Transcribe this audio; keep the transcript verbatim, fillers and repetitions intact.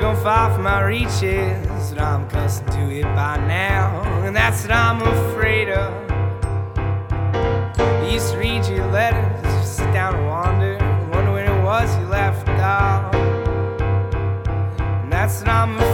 gone far from my reaches, but I'm accustomed to it by now, and that's what I'm afraid of. I used to read your letters, just sit down and wonder, wonder when it was you left off, and that's what I'm